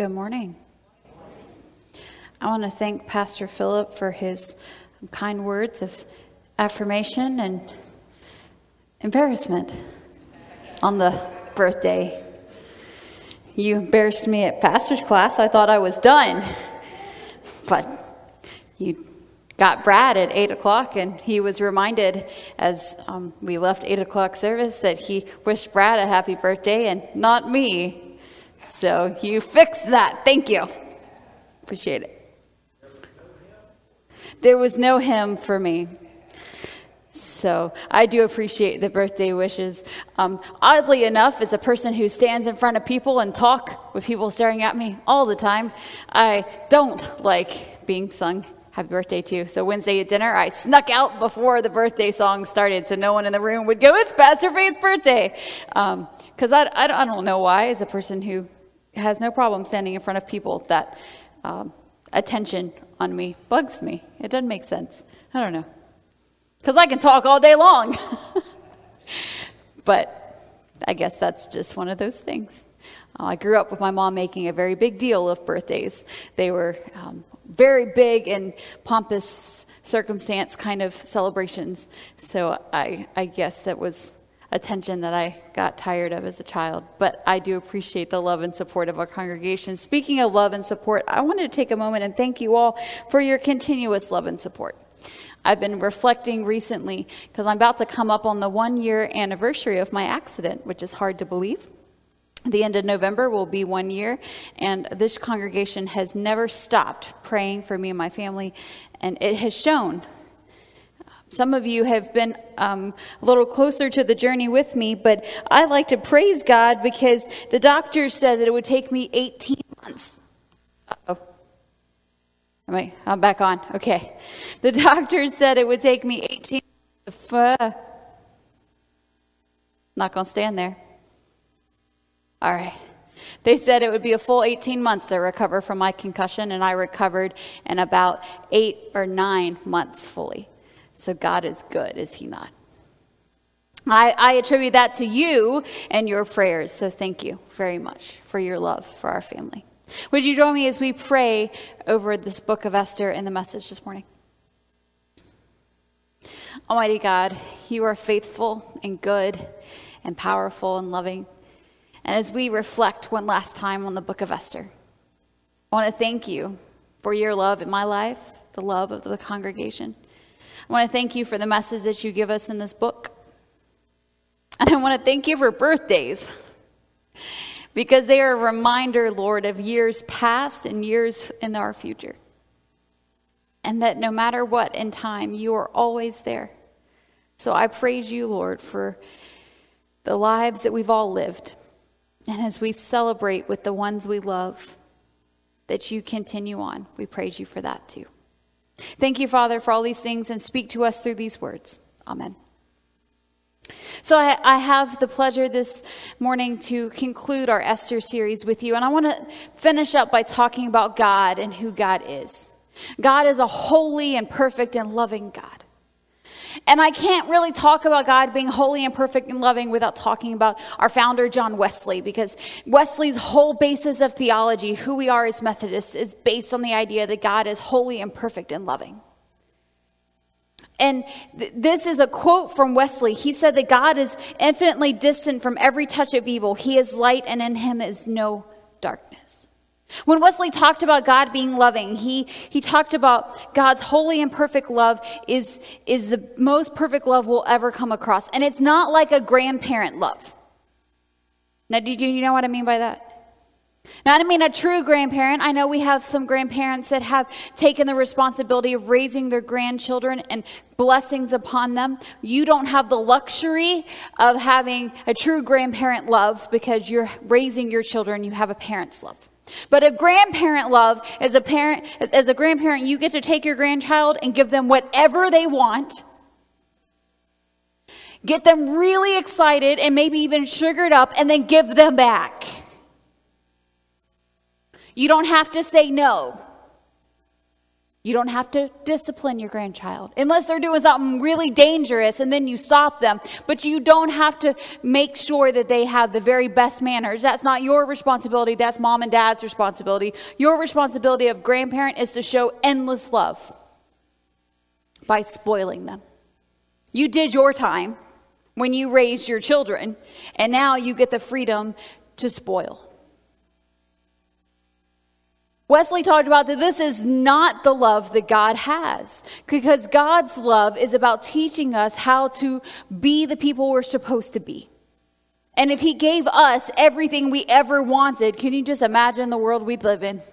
Good morning. I want to thank Pastor Philip for his kind words of affirmation and embarrassment on the birthday. You embarrassed me at pastor's class. I thought I was done. But you got Brad at 8 o'clock, and he was reminded as we left 8 o'clock service that he wished Brad a happy birthday and not me. So you fixed that. Thank you. Appreciate it. There was no hymn for me. So I do appreciate the birthday wishes. Oddly enough, as a person who stands in front of people and talk with people staring at me all the time, I don't like being sung happy birthday to. So Wednesday at dinner, I snuck out before the birthday song started so no one in the room would go, "It's Pastor Faith's birthday." Because I don't know why, as a person who has no problem standing in front of people, that attention on me bugs me. It doesn't make sense. I don't know. Because I can talk all day long. But I guess that's just one of those things. I grew up with my mom making a very big deal of birthdays. They were very big and pompous circumstance kind of celebrations. So I guess that was attention that I got tired of as a child. But I do appreciate the love and support of our congregation. Speaking of love and support, I wanted to take a moment and thank you all for your continuous love and support. I've been reflecting recently because I'm about to come up on the 1-year anniversary of my accident, which is hard to believe. The end of November will be 1 year, and this congregation has never stopped praying for me and my family, and it has shown. Some of you have been a little closer to the journey with me, but I like to praise God because the doctors said that it would take me 18 months. Uh-oh. I'm back on. Okay. The doctors said it would take me 18 months. Not going to stand there. All right. They said it would be a full 18 months to recover from my concussion, and I recovered in about 8 or 9 months fully. So God is good, is he not? I attribute that to you and your prayers. So thank you very much for your love for our family. Would you join me as we pray over this book of Esther in the message this morning? Almighty God, you are faithful and good and powerful and loving. And as we reflect one last time on the book of Esther, I want to thank you for your love in my life, the love of the congregation. I want to thank you for the message that you give us in this book. And I want to thank you for birthdays, because they are a reminder, Lord, of years past and years in our future. And that no matter what in time, you are always there. So I praise you, Lord, for the lives that we've all lived. And as we celebrate with the ones we love, that you continue on. We praise you for that too. Thank you, Father, for all these things, and speak to us through these words. Amen. So I have the pleasure this morning to conclude our Esther series with you. And I want to finish up by talking about God and who God is. God is a holy and perfect and loving God. And I can't really talk about God being holy and perfect and loving without talking about our founder, John Wesley, because Wesley's whole basis of theology, who we are as Methodists, is based on the idea that God is holy and perfect and loving. And this is a quote from Wesley. He said that God is infinitely distant from every touch of evil. He is light, and in him is no darkness. When Wesley talked about God being loving, he talked about God's holy and perfect love is the most perfect love we'll ever come across. And it's not like a grandparent love. Now, do you know what I mean by that? Now, I don't mean a true grandparent. I know we have some grandparents that have taken the responsibility of raising their grandchildren and blessings upon them. You don't have the luxury of having a true grandparent love because you're raising your children. You have a parent's love. But a grandparent love, as a grandparent, you get to take your grandchild and give them whatever they want. Get them really excited and maybe even sugared up, and then give them back. You don't have to say no. You don't have to discipline your grandchild unless they're doing something really dangerous and then you stop them. But you don't have to make sure that they have the very best manners. That's not your responsibility. That's mom and dad's responsibility. Your responsibility of grandparent is to show endless love by spoiling them. You did your time when you raised your children, and now you get the freedom to spoil. Wesley talked about that this is not the love that God has, because God's love is about teaching us how to be the people we're supposed to be. And if he gave us everything we ever wanted, can you just imagine the world we'd live in?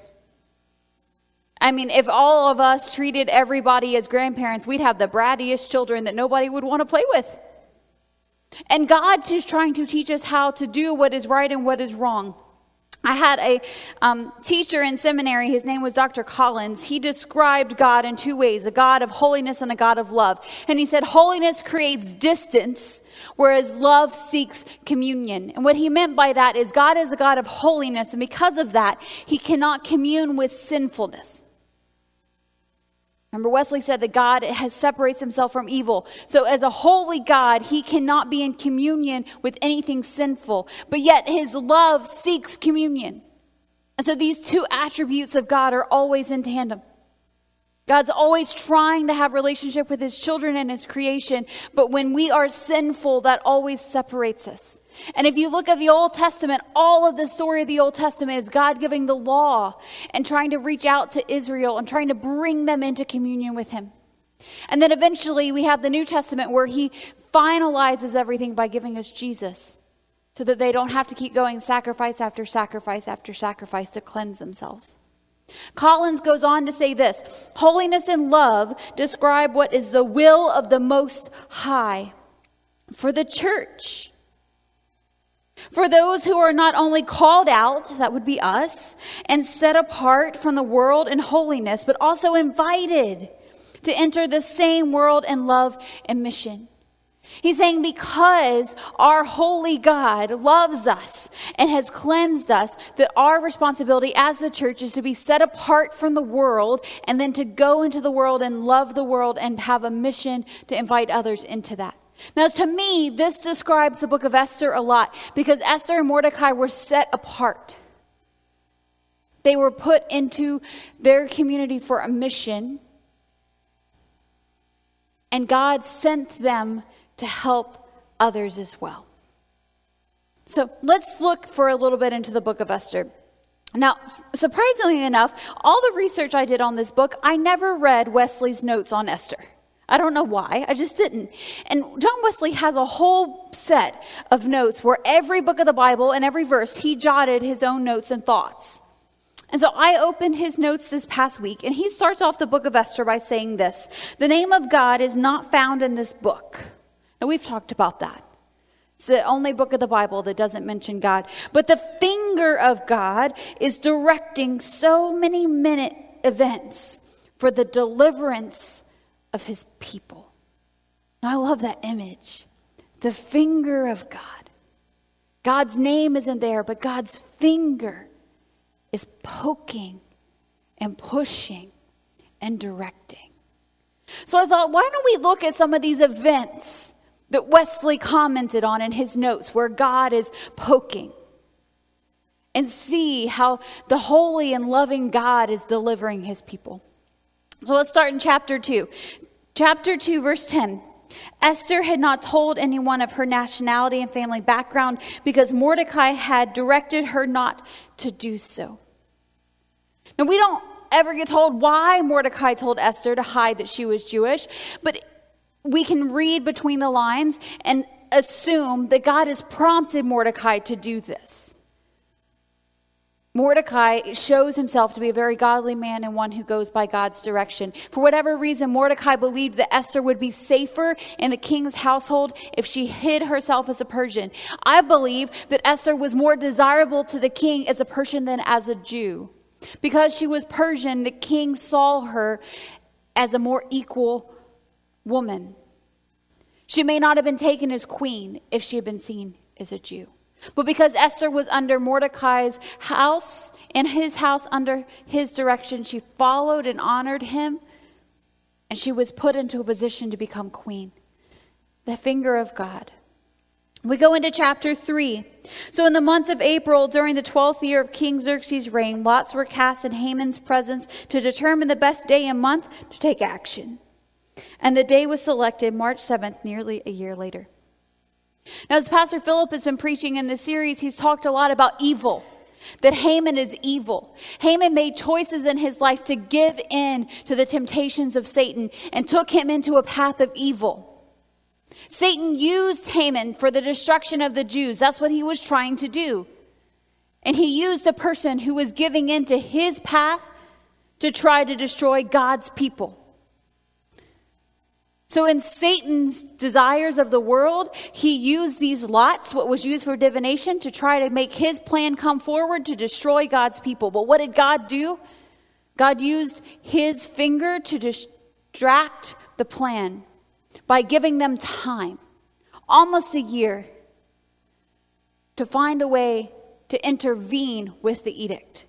I mean, if all of us treated everybody as grandparents, we'd have the brattiest children that nobody would want to play with. And God is trying to teach us how to do what is right and what is wrong. I had a teacher in seminary. His name was Dr. Collins. He described God in two ways, a God of holiness and a God of love. And he said holiness creates distance, whereas love seeks communion. And what he meant by that is God is a God of holiness, and because of that, he cannot commune with sinfulness. Remember, Wesley said that God separates himself from evil. So as a holy God, he cannot be in communion with anything sinful. But yet his love seeks communion. And so these two attributes of God are always in tandem. God's always trying to have relationship with his children and his creation. But when we are sinful, that always separates us. And if you look at the Old Testament, all of the story of the Old Testament is God giving the law and trying to reach out to Israel and trying to bring them into communion with him. And then eventually we have the New Testament where he finalizes everything by giving us Jesus so that they don't have to keep going sacrifice after sacrifice after sacrifice to cleanse themselves. Collins goes on to say this: holiness and love describe what is the will of the Most High for the church. For those who are not only called out, that would be us, and set apart from the world in holiness, but also invited to enter the same world in love and mission. He's saying because our holy God loves us and has cleansed us, that our responsibility as the church is to be set apart from the world and then to go into the world and love the world and have a mission to invite others into that. Now, to me, this describes the book of Esther a lot because Esther and Mordecai were set apart. They were put into their community for a mission, and God sent them to help others as well. So let's look for a little bit into the book of Esther. Now, surprisingly enough, all the research I did on this book, I never read Wesley's notes on Esther. I don't know why, I just didn't. And John Wesley has a whole set of notes where every book of the Bible and every verse, he jotted his own notes and thoughts. And so I opened his notes this past week, and he starts off the book of Esther by saying this: the name of God is not found in this book. Now, we've talked about that. It's the only book of the Bible that doesn't mention God. But the finger of God is directing so many minute events for the deliverance of his people. Now, I love that image. The finger of God. God's name isn't there, but God's finger is poking and pushing and directing. So I thought, why don't we look at some of these events that Wesley commented on in his notes where God is poking, and see how the holy and loving God is delivering his people. So let's start in chapter 2. Chapter 2, verse 10. Esther had not told anyone of her nationality and family background because Mordecai had directed her not to do so. Now, we don't ever get told why Mordecai told Esther to hide that she was Jewish, but we can read between the lines and assume that God has prompted Mordecai to do this. Mordecai shows himself to be a very godly man and one who goes by God's direction. For whatever reason, Mordecai believed that Esther would be safer in the king's household if she hid herself as a Persian. I believe that Esther was more desirable to the king as a Persian than as a Jew. Because she was Persian, the king saw her as a more equal woman. She may not have been taken as queen if she had been seen as a Jew. But because Esther was under Mordecai's house, in his house under his direction, she followed and honored him, and she was put into a position to become queen. The finger of God. We go into chapter 3. So in the month of April, during the 12th year of King Xerxes' reign, lots were cast in Haman's presence to determine the best day and month to take action. And the day was selected March 7th, nearly a year later. Now, as Pastor Philip has been preaching in this series, he's talked a lot about evil, that Haman is evil. Haman made choices in his life to give in to the temptations of Satan and took him into a path of evil. Satan used Haman for the destruction of the Jews. That's what he was trying to do. And he used a person who was giving in to his path to try to destroy God's people. So in Satan's desires of the world, he used these lots, what was used for divination, to try to make his plan come forward to destroy God's people. But what did God do? God used his finger to distract the plan by giving them time, almost a year, to find a way to intervene with the edict.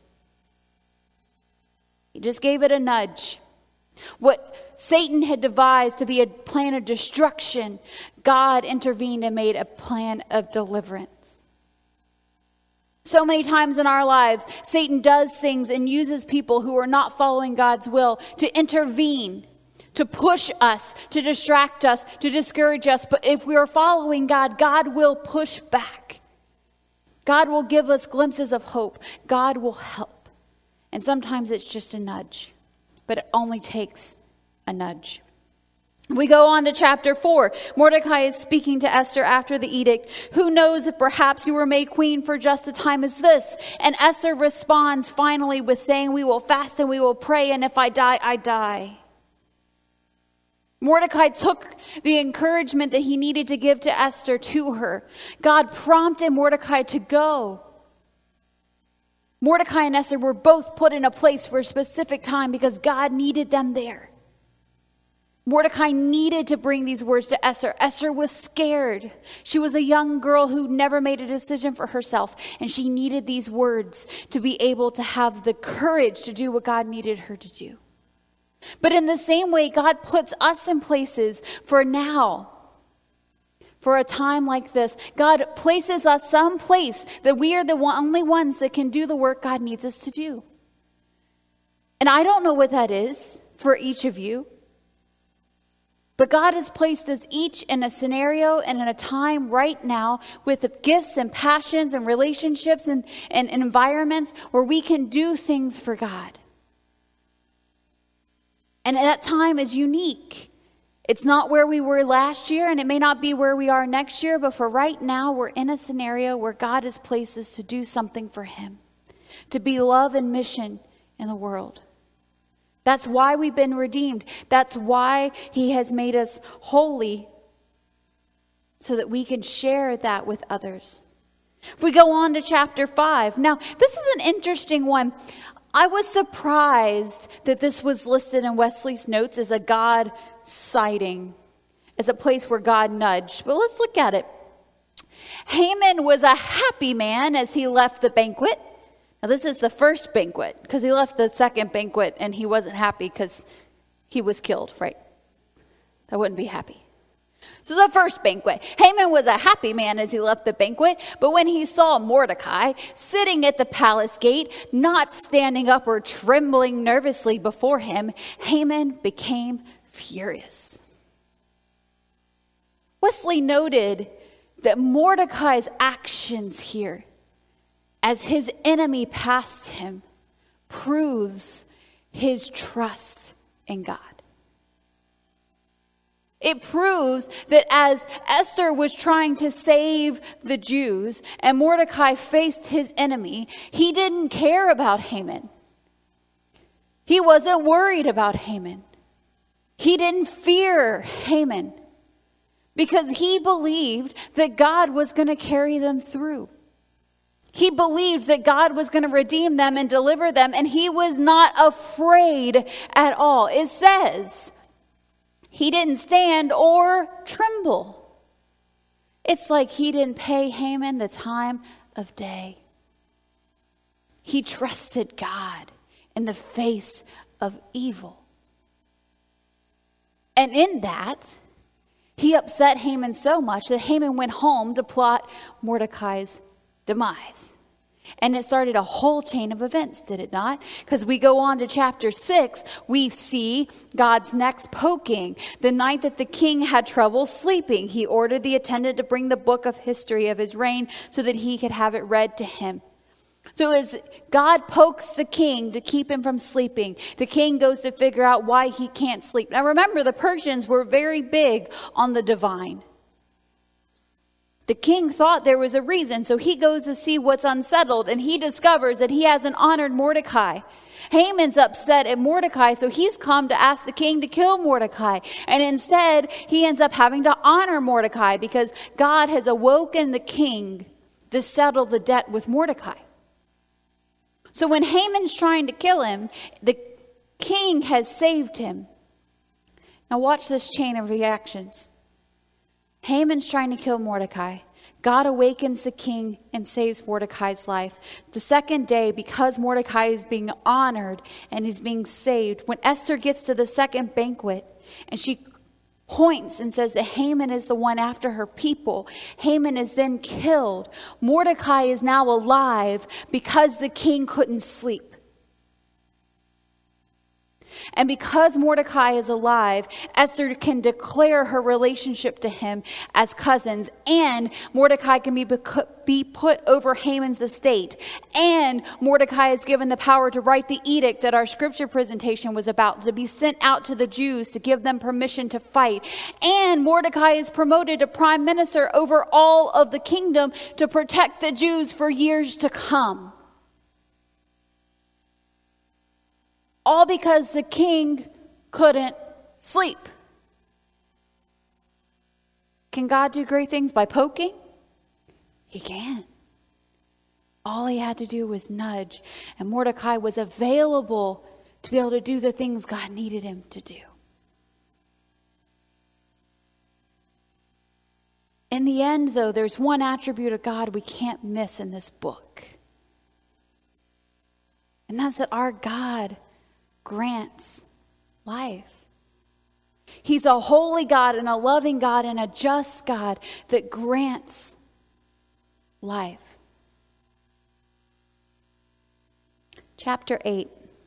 He just gave it a nudge. What Satan had devised to be a plan of destruction, God intervened and made a plan of deliverance. So many times in our lives, Satan does things and uses people who are not following God's will to intervene, to push us, to distract us, to discourage us. But if we are following God, God will push back. God will give us glimpses of hope. God will help. And sometimes it's just a nudge. But it only takes a nudge. We go on to chapter 4. Mordecai is speaking to Esther after the edict. Who knows if perhaps you were made queen for just a time as this? And Esther responds finally with saying, we will fast and we will pray, and if I die, I die. Mordecai took the encouragement that he needed to give to Esther to her. God prompted Mordecai to go. Mordecai and Esther were both put in a place for a specific time because God needed them there. Mordecai needed to bring these words to Esther. Esther was scared. She was a young girl who never made a decision for herself, and she needed these words to be able to have the courage to do what God needed her to do. But in the same way, God puts us in places for now. For a time like this, God places us someplace that we are the only ones that can do the work God needs us to do. And I don't know what that is for each of you. But God has placed us each in a scenario and in a time right now with the gifts and passions and relationships and environments where we can do things for God. And that time is unique. It's not where we were last year, and it may not be where we are next year, but for right now, we're in a scenario where God has placed us to do something for him, to be love and mission in the world. That's why we've been redeemed. That's why he has made us holy, so that we can share that with others. If we go on to chapter 5. Now, this is an interesting one. I was surprised that this was listed in Wesley's notes as a God sighting, as a place where God nudged. But let's look at it. Haman was a happy man as he left the banquet. Now this is the first banquet, because he left the second banquet and he wasn't happy because he was killed, right? That wouldn't be happy. So the first banquet. Haman was a happy man as he left the banquet, but when he saw Mordecai sitting at the palace gate, not standing up or trembling nervously before him, Haman became furious. Wesley noted that Mordecai's actions here, as his enemy passed him, proves his trust in God. It proves that as Esther was trying to save the Jews and Mordecai faced his enemy, he didn't care about Haman. He wasn't worried about Haman. He didn't fear Haman because he believed that God was going to carry them through. He believed that God was going to redeem them and deliver them, and he was not afraid at all. It says he didn't stand or tremble. It's like he didn't pay Haman the time of day. He trusted God in the face of evil. And in that, he upset Haman so much that Haman went home to plot Mordecai's demise. And it started a whole chain of events, did it not? Because we go on to chapter 6, we see God's next poking. The night that the king had trouble sleeping, he ordered the attendant to bring the book of history of his reign so that he could have it read to him. So as God pokes the king to keep him from sleeping, the king goes to figure out why he can't sleep. Now remember, the Persians were very big on the divine. The king thought there was a reason, so he goes to see what's unsettled, and he discovers that he hasn't honored Mordecai. Haman's upset at Mordecai, so he's come to ask the king to kill Mordecai. And instead, he ends up having to honor Mordecai because God has awoken the king to settle the debt with Mordecai. So when Haman's trying to kill him, the king has saved him. Now watch this chain of reactions. Haman's trying to kill Mordecai. God awakens the king and saves Mordecai's life. The second day, because Mordecai is being honored and is being saved, when Esther gets to the second banquet and she points and says that Haman is the one after her people, Haman is then killed. Mordecai is now alive because the king couldn't sleep. And because Mordecai is alive, Esther can declare her relationship to him as cousins, and Mordecai can be put over Haman's estate, and Mordecai is given the power to write the edict that our scripture presentation was about, to be sent out to the Jews to give them permission to fight, and Mordecai is promoted to prime minister over all of the kingdom to protect the Jews for years to come. All because the king couldn't sleep. Can God do great things by poking? He can. All he had to do was nudge, and Mordecai was available to be able to do the things God needed him to do. In the end, though, there's one attribute of God we can't miss in this book. And that's that our God grants life. He's a holy God and a loving God and a just God that grants life. Chapter 8.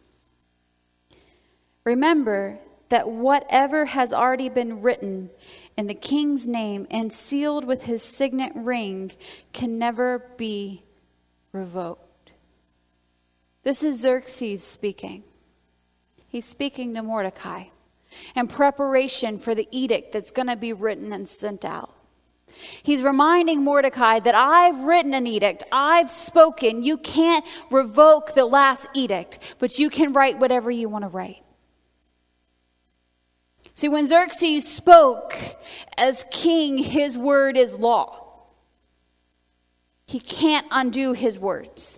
Remember that whatever has already been written in the king's name and sealed with his signet ring can never be revoked. This is Xerxes speaking. He's speaking to Mordecai in preparation for the edict that's going to be written and sent out. He's reminding Mordecai that I've written an edict. I've spoken. You can't revoke the last edict, but you can write whatever you want to write. See, when Xerxes spoke as king, his word is law. He can't undo his words.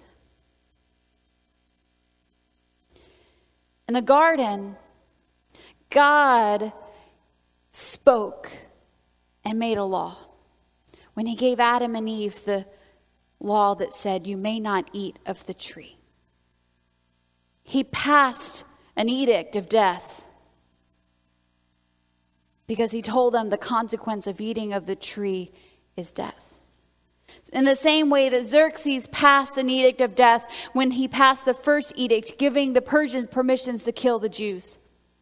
In the garden, God spoke and made a law. When he gave Adam and Eve the law that said, you may not eat of the tree. He passed an edict of death because he told them the consequence of eating of the tree is death. In the same way that Xerxes passed an edict of death when he passed the first edict, giving the Persians permissions to kill the Jews.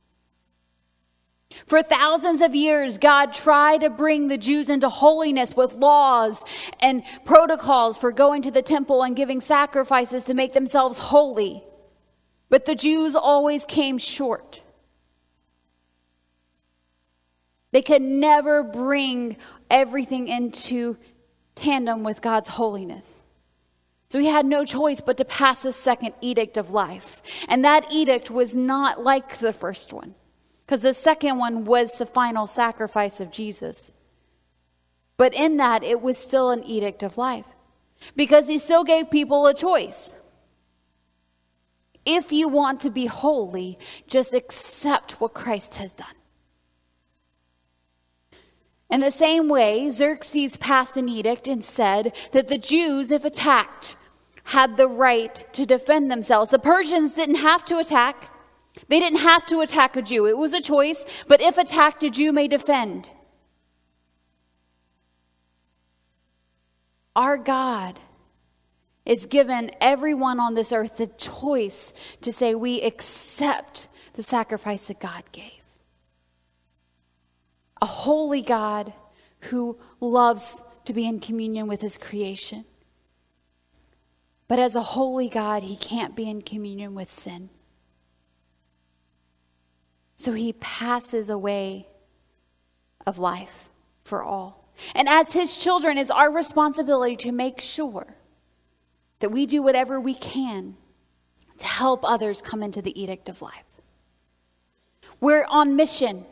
For thousands of years, God tried to bring the Jews into holiness with laws and protocols for going to the temple and giving sacrifices to make themselves holy. But the Jews always came short. They could never bring everything into tandem with God's holiness. So he had no choice but to pass a second edict of life. And that edict was not like the first one, because the second one was the final sacrifice of Jesus. But in that, it was still an edict of life, because he still gave people a choice. If you want to be holy, just accept what Christ has done. In the same way, Xerxes passed an edict and said that the Jews, if attacked, had the right to defend themselves. The Persians didn't have to attack. They didn't have to attack a Jew. It was a choice, but if attacked, a Jew may defend. Our God has given everyone on this earth the choice to say we accept the sacrifice that God gave. A holy God who loves to be in communion with his creation. But as a holy God, he can't be in communion with sin. So he passes a way of life for all. And as his children, it's our responsibility to make sure that we do whatever we can to help others come into the edict of life. We're on mission.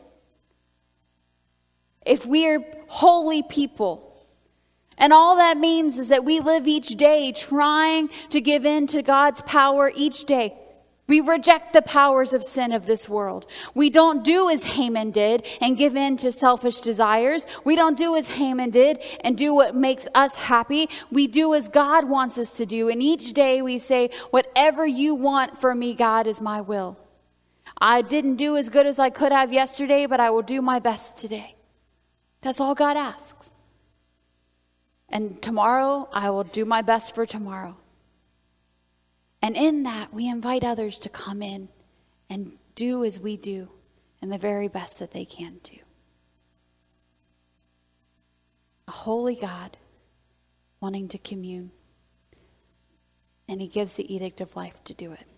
If we're holy people, and all that means is that we live each day trying to give in to God's power each day. We reject the powers of sin of this world. We don't do as Haman did and give in to selfish desires. We don't do as Haman did and do what makes us happy. We do as God wants us to do. And each day we say, whatever you want for me, God, is my will. I didn't do as good as I could have yesterday, but I will do my best today. That's all God asks. And tomorrow, I will do my best for tomorrow. And in that, we invite others to come in and do as we do and the very best that they can do. A holy God wanting to commune. And he gives the edict of life to do it.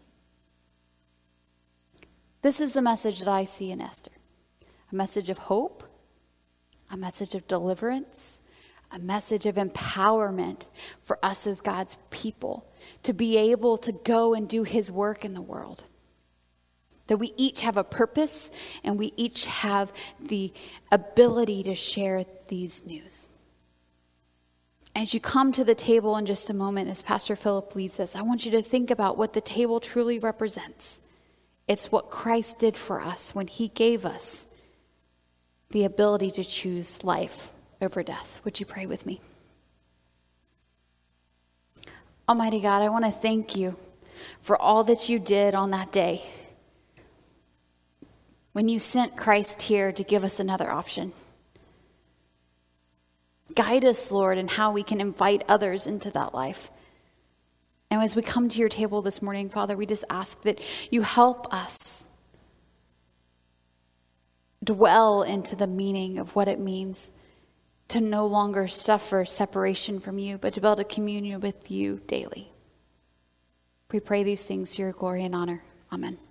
This is the message that I see in Esther. A message of hope, a message of deliverance, a message of empowerment for us as God's people to be able to go and do his work in the world. That we each have a purpose and we each have the ability to share these news. As you come to the table in just a moment, as Pastor Philip leads us, I want you to think about what the table truly represents. It's what Christ did for us when he gave us the ability to choose life over death. Would you pray with me? Almighty God, I want to thank you for all that you did on that day when you sent Christ here to give us another option. Guide us, Lord, in how we can invite others into that life. And as we come to your table this morning, Father, we just ask that you help us dwell into the meaning of what it means to no longer suffer separation from you, but to build a communion with you daily. We pray these things to your glory and honor. Amen.